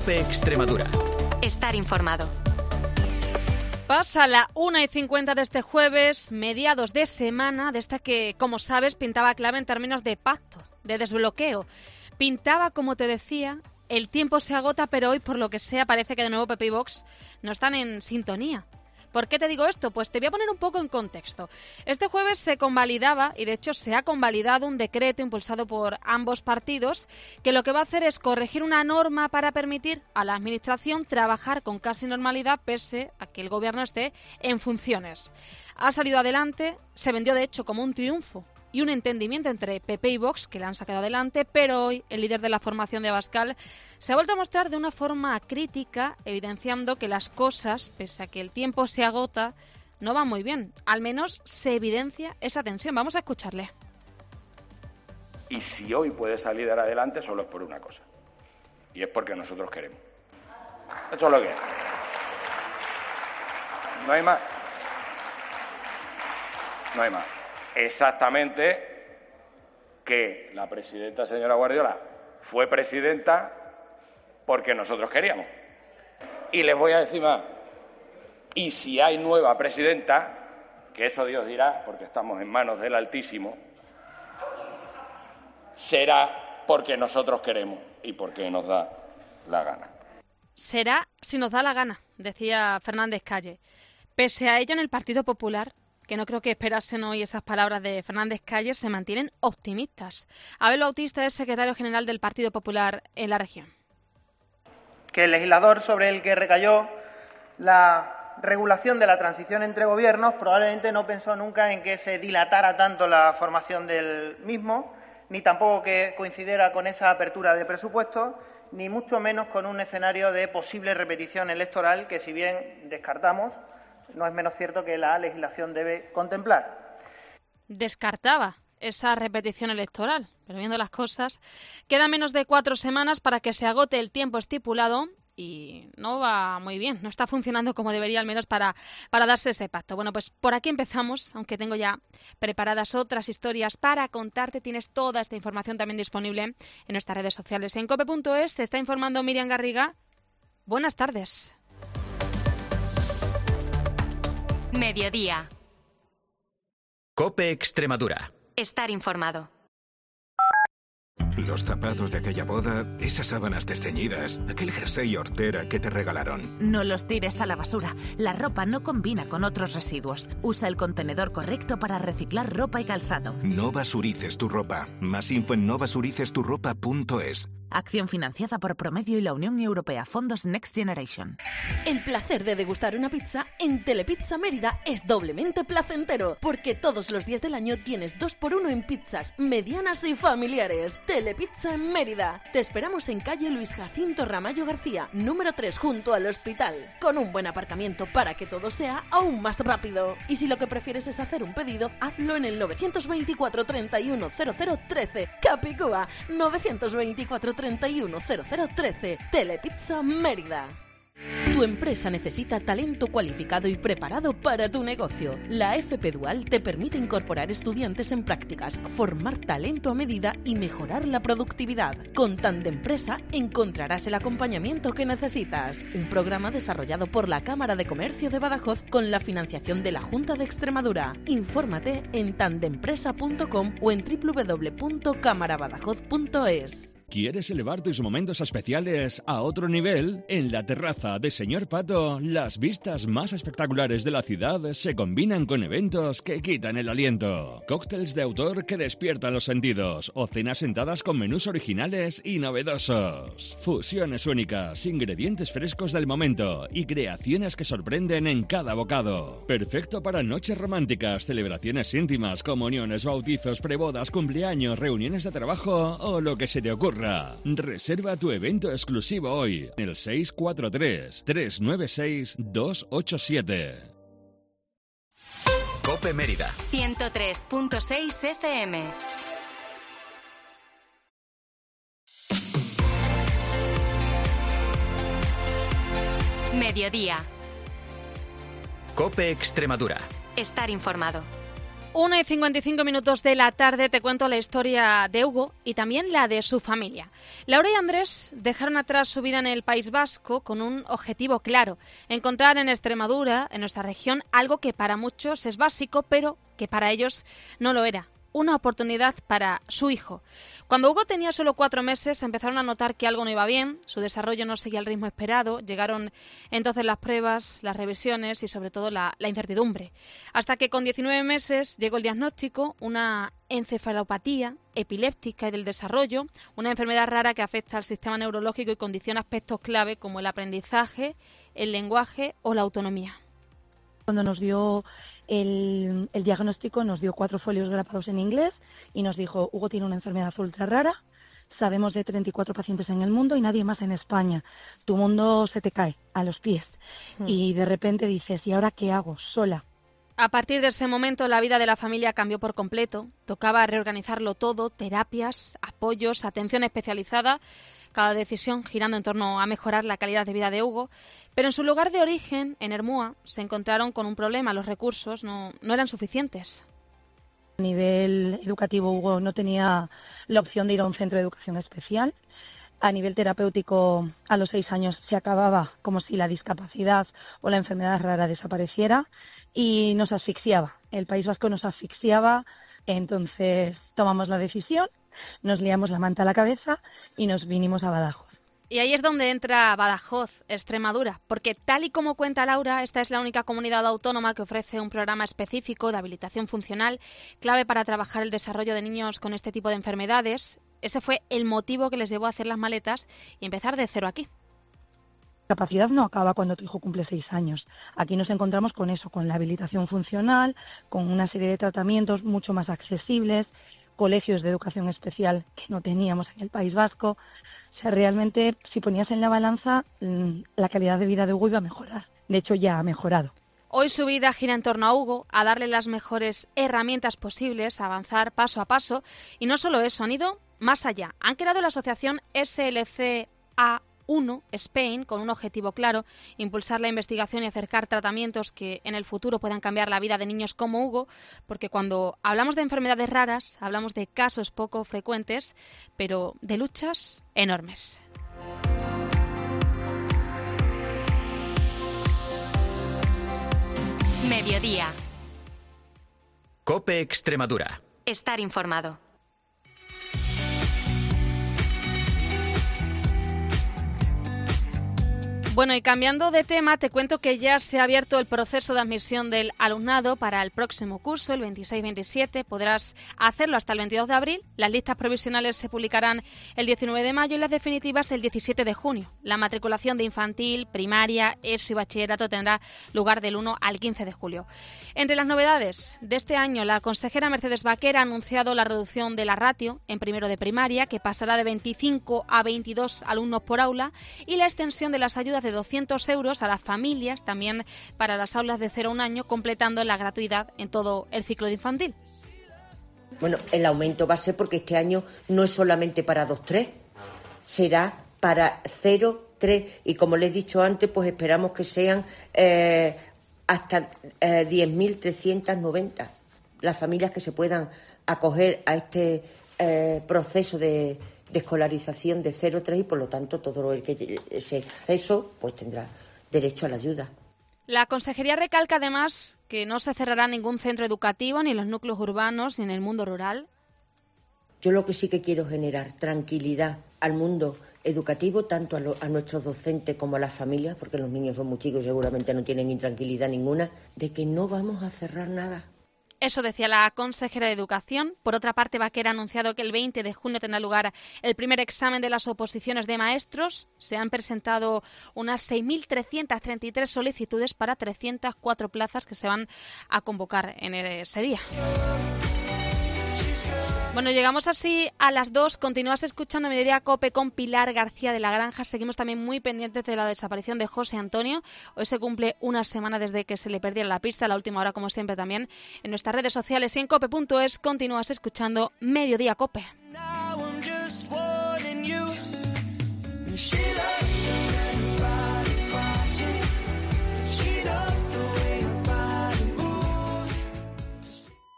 COPE Extremadura. Estar informado. Pasa la 1:50 de este jueves, mediados de semana, de esta que, como sabes, pintaba clave en términos de pacto, de desbloqueo. Pintaba, como te decía, el tiempo se agota, pero hoy, por lo que sea, parece que de nuevo PP y Vox no están en sintonía. ¿Por qué te digo esto? Pues te voy a poner un poco en contexto. Este jueves se convalidaba, y de hecho se ha convalidado, un decreto impulsado por ambos partidos que lo que va a hacer es corregir una norma para permitir a la Administración trabajar con casi normalidad pese a que el Gobierno esté en funciones. Ha salido adelante, se vendió de hecho como un triunfo y un entendimiento entre PP y Vox que la han sacado adelante, pero hoy el líder de la formación de Abascal se ha vuelto a mostrar de una forma crítica, evidenciando que las cosas, pese a que el tiempo se agota, no van muy bien. Al menos se evidencia esa tensión. Vamos a escucharle. Y si hoy puede salir adelante solo es por una cosa, y es porque nosotros queremos. Esto es lo que es. No hay más. No hay más. Exactamente que la presidenta, señora Guardiola, fue presidenta porque nosotros queríamos. Y les voy a decir más. Y si hay nueva presidenta, que eso Dios dirá, porque estamos en manos del Altísimo, será porque nosotros queremos y porque nos da la gana. Será si nos da la gana, decía Fernández Calle. Pese a ello, en el Partido Popular, que no creo que esperasen hoy esas palabras de Fernández Calle, se mantienen optimistas. Abel Bautista es secretario general del Partido Popular en la región. Que el legislador sobre el que recayó la regulación de la transición entre gobiernos probablemente no pensó nunca en que se dilatara tanto la formación del mismo, ni tampoco que coincidiera con esa apertura de presupuestos, ni mucho menos con un escenario de posible repetición electoral que, si bien descartamos, no es menos cierto que la legislación debe contemplar. Descartaba esa repetición electoral, pero viendo las cosas, quedan menos de 4 semanas para que se agote el tiempo estipulado y no va muy bien, no está funcionando como debería, al menos para darse ese pacto. Bueno, pues por aquí empezamos, aunque tengo ya preparadas otras historias para contarte. Tienes toda esta información también disponible en nuestras redes sociales. En cope.es te está informando Miriam Garriga. Buenas tardes. Mediodía. COPE Extremadura. Estar informado. Los zapatos de aquella boda, esas sábanas desteñidas, aquel jersey hortera que te regalaron. No los tires a la basura. La ropa no combina con otros residuos. Usa el contenedor correcto para reciclar ropa y calzado. No basurices tu ropa. Más info en nobasuricesturropa.es. Acción financiada por Promedio y la Unión Europea. Fondos Next Generation. El placer de degustar una pizza en Telepizza Mérida es doblemente placentero, porque todos los días del año tienes 2x1 en pizzas medianas y familiares. Telepizza en Mérida. Te esperamos en calle Luis Jacinto Ramallo García, número 3, junto al hospital, con un buen aparcamiento para que todo sea aún más rápido. Y si lo que prefieres es hacer un pedido, hazlo en el 924 31 0013. Capicúa, 924 31 0013. Telepizza Mérida. Tu empresa necesita talento cualificado y preparado para tu negocio. La FP Dual te permite incorporar estudiantes en prácticas, formar talento a medida y mejorar la productividad. Con Tandempresa encontrarás el acompañamiento que necesitas. Un programa desarrollado por la Cámara de Comercio de Badajoz con la financiación de la Junta de Extremadura. Infórmate en tandempresa.com o en www.camarabadajoz.es. ¿Quieres elevar tus momentos especiales a otro nivel? En la terraza de Señor Pato, las vistas más espectaculares de la ciudad se combinan con eventos que quitan el aliento. Cócteles de autor que despiertan los sentidos o cenas sentadas con menús originales y novedosos. Fusiones únicas, ingredientes frescos del momento y creaciones que sorprenden en cada bocado. Perfecto para noches románticas, celebraciones íntimas, comuniones, bautizos, prebodas, cumpleaños, reuniones de trabajo o lo que se te ocurra. Reserva tu evento exclusivo hoy en el 643-396-287. COPE Mérida 103.6 FM. Mediodía. COPE Extremadura. Estar informado. 1:55 de la tarde te cuento la historia de Hugo y también la de su familia. Laura y Andrés dejaron atrás su vida en el País Vasco con un objetivo claro: encontrar en Extremadura, en nuestra región, algo que para muchos es básico, pero que para ellos no lo era. Una oportunidad para su hijo. Cuando Hugo tenía solo 4 meses, empezaron a notar que algo no iba bien, su desarrollo no seguía el ritmo esperado, llegaron entonces las pruebas, las revisiones y sobre todo la incertidumbre. Hasta que con 19 meses llegó el diagnóstico, una encefalopatía epiléptica y del desarrollo, una enfermedad rara que afecta al sistema neurológico y condiciona aspectos clave como el aprendizaje, el lenguaje o la autonomía. Cuando nos dio el diagnóstico, nos dio 4 folios grapados en inglés y nos dijo: Hugo tiene una enfermedad ultra rara, sabemos de 34 pacientes en el mundo y nadie más en España. Tu mundo se te cae a los pies. Y de repente dices: ¿y ahora qué hago? Sola. A partir de ese momento la vida de la familia cambió por completo. Tocaba reorganizarlo todo: terapias, apoyos, atención especializada, cada decisión girando en torno a mejorar la calidad de vida de Hugo. Pero en su lugar de origen, en Ermua, se encontraron con un problema: los recursos no eran suficientes. A nivel educativo, Hugo no tenía la opción de ir a un centro de educación especial. A nivel terapéutico, a los 6 años se acababa como si la discapacidad o la enfermedad rara desapareciera y nos asfixiaba. El País Vasco nos asfixiaba, entonces tomamos la decisión, nos liamos la manta a la cabeza y nos vinimos a Badajoz. Y ahí es donde entra Badajoz, Extremadura, porque tal y como cuenta Laura, esta es la única comunidad autónoma que ofrece un programa específico de habilitación funcional, clave para trabajar el desarrollo de niños con este tipo de enfermedades. Ese fue el motivo que les llevó a hacer las maletas y empezar de cero aquí. La capacidad no acaba cuando tu hijo cumple 6 años. Aquí nos encontramos con eso, con la habilitación funcional, con una serie de tratamientos mucho más accesibles, colegios de educación especial que no teníamos en el País Vasco. O sea, realmente, si ponías en la balanza, la calidad de vida de Hugo iba a mejorar. De hecho, ya ha mejorado. Hoy su vida gira en torno a Hugo, a darle las mejores herramientas posibles, a avanzar paso a paso. Y no solo eso, han ido más allá. Han creado la asociación SLCA1 Spain con un objetivo claro: impulsar la investigación y acercar tratamientos que en el futuro puedan cambiar la vida de niños como Hugo, porque cuando hablamos de enfermedades raras, hablamos de casos poco frecuentes, pero de luchas enormes. Mediodía. COPE Extremadura. Estar informado. Bueno, y cambiando de tema, te cuento que ya se ha abierto el proceso de admisión del alumnado para el próximo curso, el 26-27. Podrás hacerlo hasta el 22 de abril. Las listas provisionales se publicarán el 19 de mayo y las definitivas el 17 de junio. La matriculación de infantil, primaria, ESO y bachillerato tendrá lugar del 1 al 15 de julio. Entre las novedades de este año, la consejera Mercedes Baquer ha anunciado la reducción de la ratio en primero de primaria, que pasará de 25 a 22 alumnos por aula, y la extensión de las ayudas de 200 euros a las familias, también para las aulas de 0 a 1 año, completando la gratuidad en todo el ciclo de infantil. Bueno, el aumento va a ser porque este año no es solamente para 2-3, será para 0-3 y como les he dicho antes, pues esperamos que sean hasta 10.390 las familias que se puedan acoger a este proceso de escolarización de 0-3 y por lo tanto todo el que se eso pues tendrá derecho a la ayuda. La consejería recalca además que no se cerrará ningún centro educativo ni en los núcleos urbanos ni en el mundo rural. Yo lo que sí que quiero generar tranquilidad al mundo educativo, tanto a nuestros docentes como a las familias, porque los niños son muy chicos y seguramente no tienen intranquilidad ninguna, de que no vamos a cerrar nada. Eso decía la consejera de Educación. Por otra parte, Baquer ha anunciado que el 20 de junio tendrá lugar el primer examen de las oposiciones de maestros. Se han presentado unas 6.333 solicitudes para 304 plazas que se van a convocar en ese día. Bueno, llegamos así a las 2. Continúas escuchando Mediodía COPE con Pilar García de la Granja. Seguimos también muy pendientes de la desaparición de José Antonio. Hoy se cumple una semana desde que se le perdiera la pista, a la última hora, como siempre, también en nuestras redes sociales y en cope.es. Continúas escuchando Mediodía COPE.